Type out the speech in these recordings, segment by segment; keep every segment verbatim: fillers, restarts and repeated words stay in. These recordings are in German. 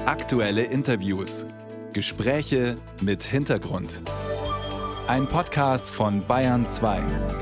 Aktuelle Interviews. Gespräche mit Hintergrund. Ein Podcast von Bayern zwei.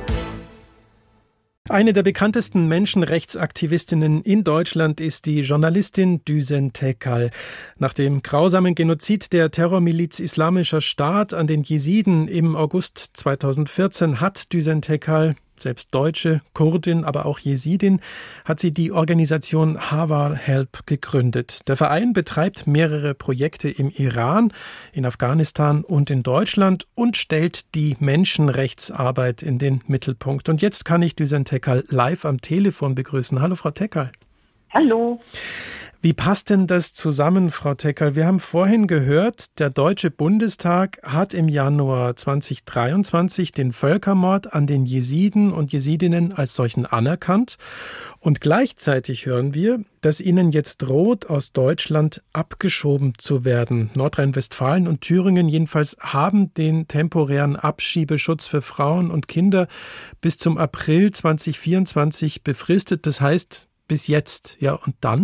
Eine der bekanntesten Menschenrechtsaktivistinnen in Deutschland ist die Journalistin Düsen Tekel. Nach dem grausamen Genozid der Terrormiliz Islamischer Staat an den Jesiden im August zweitausendvierzehn hat Düsen Tekel, selbst Deutsche, Kurdin, aber auch Jesidin, hat sie die Organisation Hawar Help gegründet. Der Verein betreibt mehrere Projekte im Iran, in Afghanistan und in Deutschland und stellt die Menschenrechtsarbeit in den Mittelpunkt. Und jetzt kann ich Düsen Tekel live am Telefon begrüßen. Hallo, Frau Tekel. Hallo. Wie passt denn das zusammen, Frau Tekel? Wir haben vorhin gehört, der Deutsche Bundestag hat im Januar zweitausenddreiundzwanzig den Völkermord an den Jesiden und Jesidinnen als solchen anerkannt. Und gleichzeitig hören wir, dass ihnen jetzt droht, aus Deutschland abgeschoben zu werden. Nordrhein-Westfalen und Thüringen jedenfalls haben den temporären Abschiebeschutz für Frauen und Kinder bis zum April zweitausendvierundzwanzig befristet. Das heißt, bis jetzt. Ja, und dann?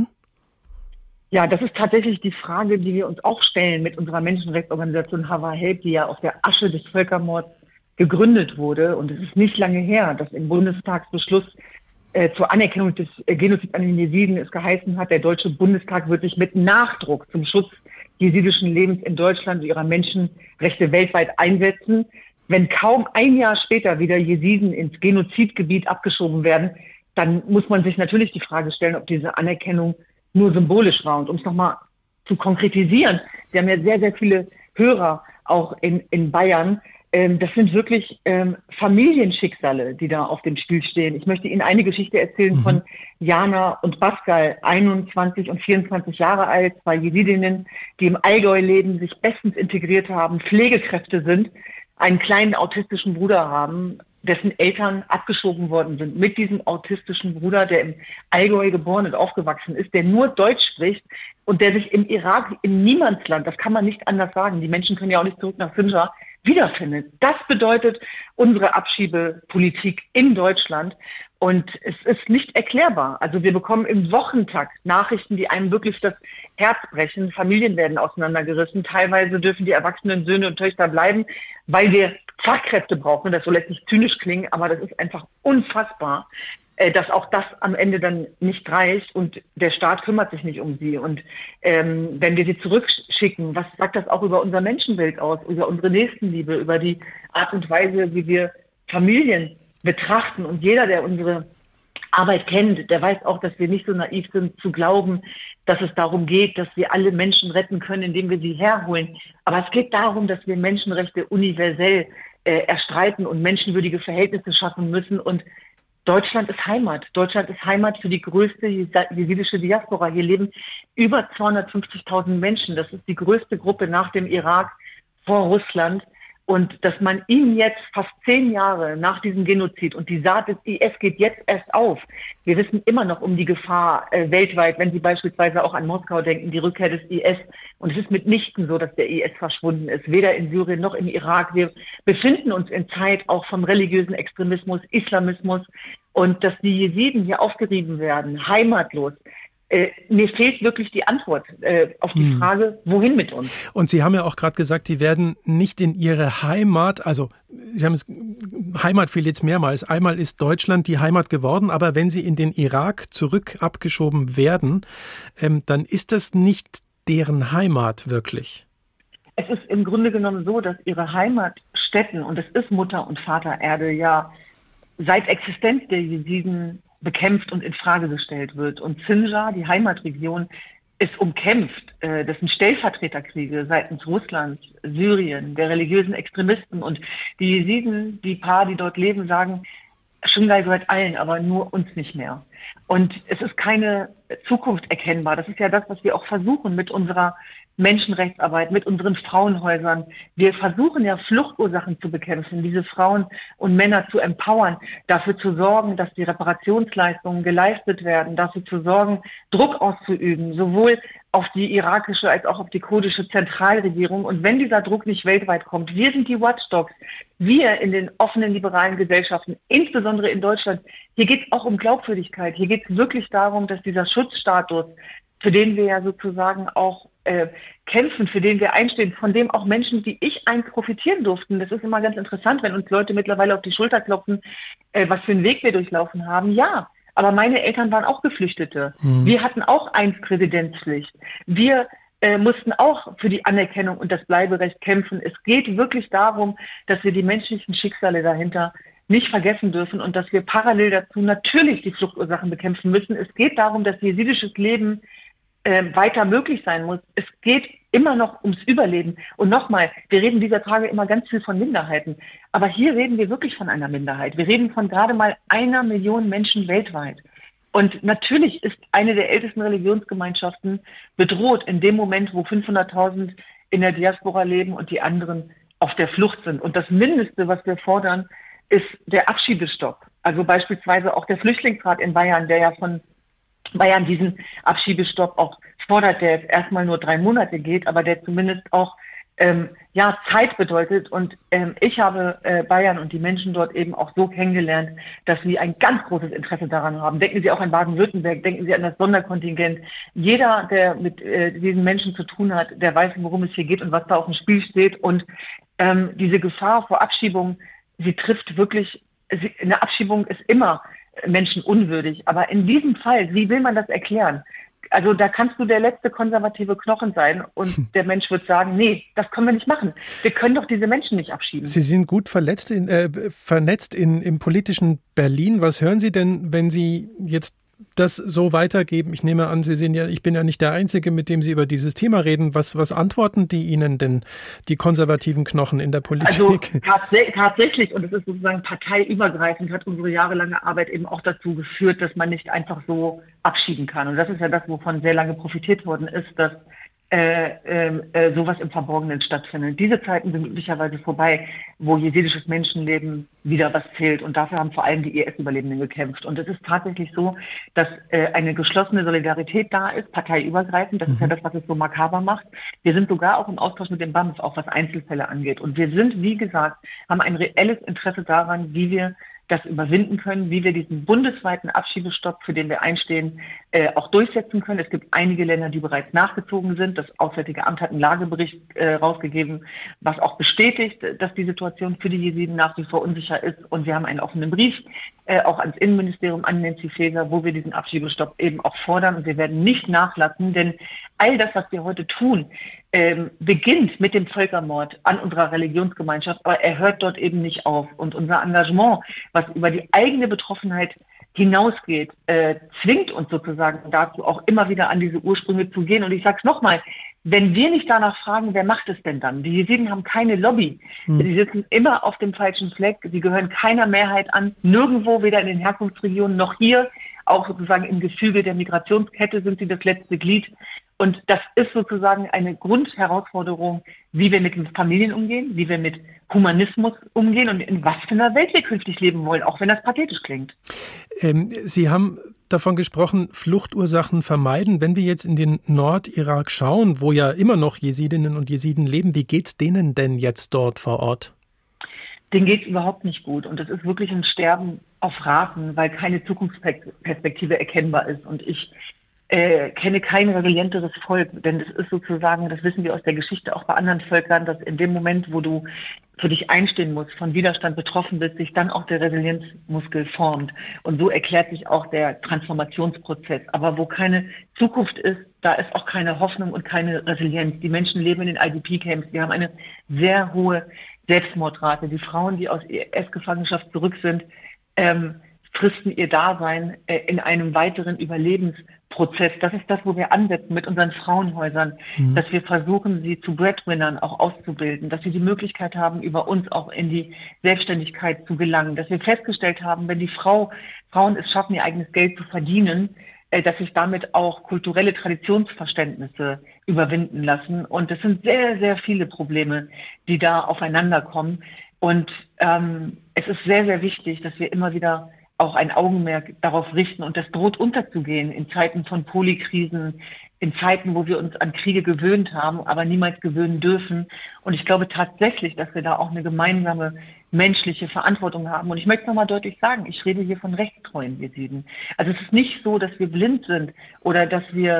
Ja, das ist tatsächlich die Frage, die wir uns auch stellen mit unserer Menschenrechtsorganisation Hawar Help, die ja auf der Asche des Völkermords gegründet wurde. Und es ist nicht lange her, dass im Bundestagsbeschluss äh, zur Anerkennung des äh, Genozids an den Jesiden es geheißen hat, der Deutsche Bundestag wird sich mit Nachdruck zum Schutz jesidischen Lebens in Deutschland und ihrer Menschenrechte weltweit einsetzen. Wenn kaum ein Jahr später wieder Jesiden ins Genozidgebiet abgeschoben werden, dann muss man sich natürlich die Frage stellen, ob diese Anerkennung nur symbolisch war. Und um es nochmal zu konkretisieren, wir haben ja sehr, sehr viele Hörer auch in, in Bayern. Ähm, das sind wirklich ähm, Familienschicksale, die da auf dem Spiel stehen. Ich möchte Ihnen eine Geschichte erzählen mhm. von Jana und Pascal, einundzwanzig und vierundzwanzig Jahre alt, zwei Jesidinnen, die im Allgäu leben, sich bestens integriert haben, Pflegekräfte sind, einen kleinen autistischen Bruder haben, dessen Eltern abgeschoben worden sind, mit diesem autistischen Bruder, der im Allgäu geboren und aufgewachsen ist, der nur Deutsch spricht und der sich im Irak, im Niemandsland, das kann man nicht anders sagen, die Menschen können ja auch nicht zurück nach Sinjar, wiederfindet. Das bedeutet unsere Abschiebepolitik in Deutschland und es ist nicht erklärbar. Also wir bekommen im Wochentakt Nachrichten, die einem wirklich das Herz brechen. Familien werden auseinandergerissen. Teilweise dürfen die erwachsenen Söhne und Töchter bleiben, weil wir Fachkräfte brauchen. Das soll jetzt nicht zynisch klingen, aber das ist einfach unfassbar, dass auch das am Ende dann nicht reicht und der Staat kümmert sich nicht um sie. Und ähm, wenn wir sie zurückschicken, was sagt das auch über unser Menschenbild aus, über unsere Nächstenliebe, über die Art und Weise, wie wir Familien betrachten? Und jeder, der unsere Arbeit kennt, der weiß auch, dass wir nicht so naiv sind zu glauben, dass es darum geht, dass wir alle Menschen retten können, indem wir sie herholen. Aber es geht darum, dass wir Menschenrechte universell äh, erstreiten und menschenwürdige Verhältnisse schaffen müssen. Und Deutschland ist Heimat. Deutschland ist Heimat für die größte jesidische Diaspora. Hier leben über zweihundertfünfzigtausend Menschen. Das ist die größte Gruppe nach dem Irak vor Russland. Und dass man ihnen jetzt fast zehn Jahre nach diesem Genozid und die Saat des I S geht jetzt erst auf. Wir wissen immer noch um die Gefahr äh, weltweit, wenn Sie beispielsweise auch an Moskau denken, die Rückkehr des I S. Und es ist mitnichten so, dass der I S verschwunden ist, weder in Syrien noch im Irak. Wir befinden uns in Zeit auch vom religiösen Extremismus, Islamismus und dass die Jesiden hier aufgerieben werden, heimatlos. Äh, mir fehlt wirklich die Antwort äh, auf die hm. Frage, wohin mit uns? Und Sie haben ja auch gerade gesagt, die werden nicht in ihre Heimat, also Sie haben es, Heimat fehlt jetzt mehrmals. Einmal ist Deutschland die Heimat geworden, aber wenn sie in den Irak zurück abgeschoben werden, ähm, dann ist das nicht deren Heimat wirklich. Es ist im Grunde genommen so, dass ihre Heimatstätten, und es ist Mutter und Vater Erde, ja seit Existenz der Jesiden bekämpft und in Frage gestellt wird. Und Sinjar, die Heimatregion, ist umkämpft. Das sind Stellvertreterkriege seitens Russlands, Syrien, der religiösen Extremisten. Und die Jesiden, die paar, die dort leben, sagen, Shingal gehört allen, aber nur uns nicht mehr. Und es ist keine Zukunft erkennbar. Das ist ja das, was wir auch versuchen mit unserer Menschenrechtsarbeit, mit unseren Frauenhäusern. Wir versuchen ja Fluchtursachen zu bekämpfen, diese Frauen und Männer zu empowern, dafür zu sorgen, dass die Reparationsleistungen geleistet werden, dafür zu sorgen, Druck auszuüben, sowohl auf die irakische als auch auf die kurdische Zentralregierung. Und wenn dieser Druck nicht weltweit kommt, wir sind die Watchdogs, wir in den offenen liberalen Gesellschaften, insbesondere in Deutschland, hier geht es auch um Glaubwürdigkeit, hier geht es wirklich darum, dass dieser Schutzstatus, für den wir ja sozusagen auch äh, kämpfen, für den wir einstehen, von dem auch Menschen wie ich einst profitieren durften. Das ist immer ganz interessant, wenn uns Leute mittlerweile auf die Schulter klopfen, äh, was für einen Weg wir durchlaufen haben. Ja, aber meine Eltern waren auch Geflüchtete. Mhm. Wir hatten auch einst Residenzpflicht. Wir äh, mussten auch für die Anerkennung und das Bleiberecht kämpfen. Es geht wirklich darum, dass wir die menschlichen Schicksale dahinter nicht vergessen dürfen und dass wir parallel dazu natürlich die Fluchtursachen bekämpfen müssen. Es geht darum, dass jesidisches Leben äh, weiter möglich sein muss. Es geht immer noch ums Überleben. Und nochmal, wir reden dieser Tage immer ganz viel von Minderheiten. Aber hier reden wir wirklich von einer Minderheit. Wir reden von gerade mal einer Million Menschen weltweit. Und natürlich ist eine der ältesten Religionsgemeinschaften bedroht in dem Moment, wo fünfhunderttausend in der Diaspora leben und die anderen auf der Flucht sind. Und das Mindeste, was wir fordern, ist der Abschiebestopp. Also beispielsweise auch der Flüchtlingsrat in Bayern, der ja von Bayern diesen Abschiebestopp auch fordert, der jetzt erstmal nur drei Monate geht, aber der zumindest auch ähm, ja Zeit bedeutet. Und ähm, ich habe äh, Bayern und die Menschen dort eben auch so kennengelernt, dass sie ein ganz großes Interesse daran haben. Denken Sie auch an Baden-Württemberg, denken Sie an das Sonderkontingent. Jeder, der mit äh, diesen Menschen zu tun hat, der weiß, worum es hier geht und was da auf dem Spiel steht. Und ähm, diese Gefahr vor Abschiebung, sie trifft wirklich, sie, eine Abschiebung ist immer menschenunwürdig. Aber in diesem Fall, wie will man das erklären? Also da kannst du der letzte konservative Knochen sein und hm. der Mensch wird sagen, nee, das können wir nicht machen. Wir können doch diese Menschen nicht abschieben. Sie sind gut verletzt in, äh, vernetzt in, im politischen Berlin. Was hören Sie denn, wenn Sie jetzt das so weitergeben? Ich nehme an, Sie sind ja, ich bin ja nicht der Einzige, mit dem Sie über dieses Thema reden. Was, was antworten die Ihnen denn, die konservativen Knochen in der Politik? Also tats- tatsächlich, und es ist sozusagen parteiübergreifend, hat unsere jahrelange Arbeit eben auch dazu geführt, dass man nicht einfach so abschieben kann. Und das ist ja das, wovon sehr lange profitiert worden ist, dass äh, äh, sowas im Verborgenen stattfindet. Diese Zeiten sind glücklicherweise vorbei, wo jesidisches Menschenleben wieder was zählt. Und dafür haben vor allem die I S-Überlebenden gekämpft. Und es ist tatsächlich so, dass äh, eine geschlossene Solidarität da ist, parteiübergreifend. Das mhm. ist ja das, was es so makaber macht. Wir sind sogar auch im Austausch mit dem B A M F, auch was Einzelfälle angeht. Und wir sind, wie gesagt, haben ein reelles Interesse daran, wie wir das überwinden können, wie wir diesen bundesweiten Abschiebestopp, für den wir einstehen, äh, auch durchsetzen können. Es gibt einige Länder, die bereits nachgezogen sind. Das Auswärtige Amt hat einen Lagebericht äh, rausgegeben, was auch bestätigt, dass die Situation für die Jesiden nach wie vor unsicher ist. Und wir haben einen offenen Brief äh, auch ans Innenministerium, an Nancy Faeser, wo wir diesen Abschiebestopp eben auch fordern. Und wir werden nicht nachlassen, denn all das, was wir heute tun, ähm, beginnt mit dem Völkermord an unserer Religionsgemeinschaft, aber er hört dort eben nicht auf. Und unser Engagement, was über die eigene Betroffenheit hinausgeht, äh, zwingt uns sozusagen dazu, auch immer wieder an diese Ursprünge zu gehen. Und ich sage es nochmal, wenn wir nicht danach fragen, wer macht es denn dann? Die Jesiden haben keine Lobby. Hm. Sie sitzen immer auf dem falschen Fleck. Sie gehören keiner Mehrheit an. Nirgendwo, weder in den Herkunftsregionen noch hier. Auch sozusagen im Gefüge der Migrationskette sind sie das letzte Glied. Und das ist sozusagen eine Grundherausforderung, wie wir mit Familien umgehen, wie wir mit Humanismus umgehen und in was für einer Welt wir künftig leben wollen, auch wenn das pathetisch klingt. Ähm, Sie haben davon gesprochen, Fluchtursachen vermeiden. Wenn wir jetzt in den Nordirak schauen, wo ja immer noch Jesidinnen und Jesiden leben, wie geht's denen denn jetzt dort vor Ort? Denen geht's überhaupt nicht gut. Und das ist wirklich ein Sterben auf Raten, weil keine Zukunftsperspektive erkennbar ist. Und ich Äh, kenne kein resilienteres Volk, denn es ist sozusagen, das wissen wir aus der Geschichte auch bei anderen Völkern, dass in dem Moment, wo du für dich einstehen musst, von Widerstand betroffen bist, sich dann auch der Resilienzmuskel formt. Und so erklärt sich auch der Transformationsprozess. Aber wo keine Zukunft ist, da ist auch keine Hoffnung und keine Resilienz. Die Menschen leben in den I D P-Camps, die haben eine sehr hohe Selbstmordrate. Die Frauen, die aus I S-Gefangenschaft zurück sind, ähm, fristen ihr Dasein äh, in einem weiteren Überlebensprozess. Das ist das, wo wir ansetzen mit unseren Frauenhäusern, mhm. dass wir versuchen, sie zu Breadwinnern auch auszubilden, dass sie die Möglichkeit haben, über uns auch in die Selbstständigkeit zu gelangen, dass wir festgestellt haben, wenn die Frau, Frauen es schaffen, ihr eigenes Geld zu verdienen, äh, dass sich damit auch kulturelle Traditionsverständnisse überwinden lassen. Und das sind sehr, sehr viele Probleme, die da aufeinander kommen. Und ähm, es ist sehr, sehr wichtig, dass wir immer wieder auch ein Augenmerk darauf richten. Und das droht unterzugehen in Zeiten von Polykrisen, in Zeiten, wo wir uns an Kriege gewöhnt haben, aber niemals gewöhnen dürfen. Und ich glaube tatsächlich, dass wir da auch eine gemeinsame menschliche Verantwortung haben. Und ich möchte nochmal deutlich sagen, ich rede hier von rechtstreuen Jesiden. Also es ist nicht so, dass wir blind sind oder dass wir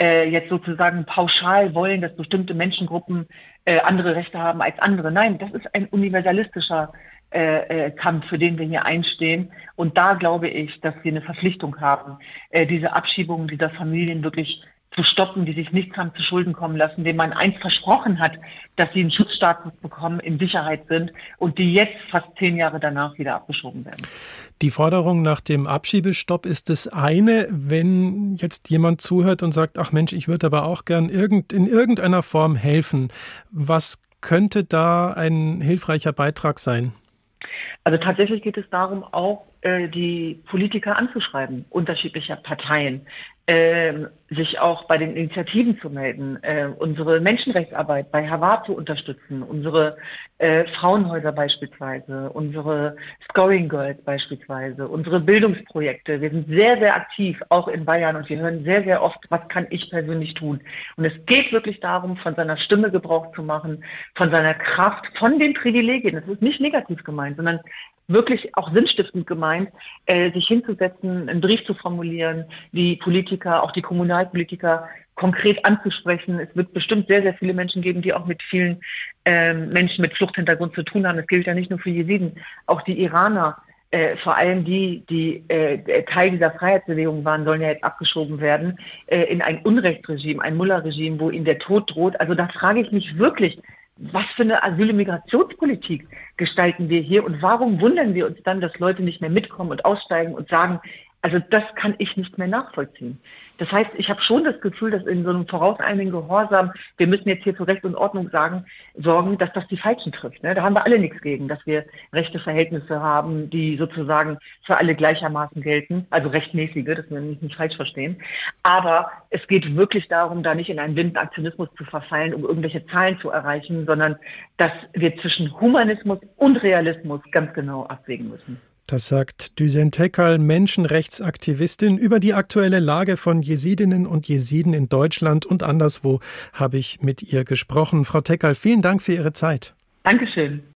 äh, jetzt sozusagen pauschal wollen, dass bestimmte Menschengruppen äh, andere Rechte haben als andere. Nein, das ist ein universalistischer äh, äh, Kampf, für den wir hier einstehen. Und da glaube ich, dass wir eine Verpflichtung haben, äh, diese Abschiebungen dieser Familien wirklich zu stoppen, die sich nichts haben zu Schulden kommen lassen, denen man einst versprochen hat, dass sie einen Schutzstatus bekommen, in Sicherheit sind und die jetzt fast zehn Jahre danach wieder abgeschoben werden. Die Forderung nach dem Abschiebestopp ist das eine. Wenn jetzt jemand zuhört und sagt, ach Mensch, ich würde aber auch gern irgend, in irgendeiner Form helfen, was könnte da ein hilfreicher Beitrag sein? Also tatsächlich geht es darum, auch äh, die Politiker anzuschreiben, unterschiedlicher Parteien, äh, sich auch bei den Initiativen zu melden, äh, unsere Menschenrechtsarbeit bei Havar zu unterstützen, unsere äh, Frauenhäuser beispielsweise, unsere Scoring Girls beispielsweise, unsere Bildungsprojekte. Wir sind sehr, sehr aktiv, auch in Bayern, und wir hören sehr, sehr oft, was kann ich persönlich tun? Und es geht wirklich darum, von seiner Stimme Gebrauch zu machen, von seiner Kraft, von den Privilegien. Das ist nicht negativ gemeint, sondern wirklich auch sinnstiftend gemeint, äh, sich hinzusetzen, einen Brief zu formulieren, die Politiker, auch die Kommunalpolitiker konkret anzusprechen. Es wird bestimmt sehr, sehr viele Menschen geben, die auch mit vielen ähm, Menschen mit Fluchthintergrund zu tun haben. Das gilt ja nicht nur für Jesiden, auch die Iraner, äh, vor allem die, die äh, Teil dieser Freiheitsbewegung waren, sollen ja jetzt abgeschoben werden, äh, in ein Unrechtsregime, ein Mullah-Regime, wo ihnen der Tod droht. Also da frage ich mich wirklich, was für eine Asyl- und Migrationspolitik gestalten wir hier und warum wundern wir uns dann, dass Leute nicht mehr mitkommen und aussteigen und sagen, also das kann ich nicht mehr nachvollziehen. Das heißt, ich habe schon das Gefühl, dass in so einem vorauseiligen Gehorsam, wir müssen jetzt hier für Recht und Ordnung sagen, sorgen, dass das die Falschen trifft. Ne? Da haben wir alle nichts gegen, dass wir rechte Verhältnisse haben, die sozusagen für alle gleichermaßen gelten, also rechtmäßige, dass wir mich nicht falsch verstehen. Aber es geht wirklich darum, da nicht in einen blinden Aktionismus zu verfallen, um irgendwelche Zahlen zu erreichen, sondern dass wir zwischen Humanismus und Realismus ganz genau abwägen müssen. Das sagt Düsen Tekkal, Menschenrechtsaktivistin. Über die aktuelle Lage von Jesidinnen und Jesiden in Deutschland und anderswo habe ich mit ihr gesprochen. Frau Tekkal, vielen Dank für Ihre Zeit. Dankeschön.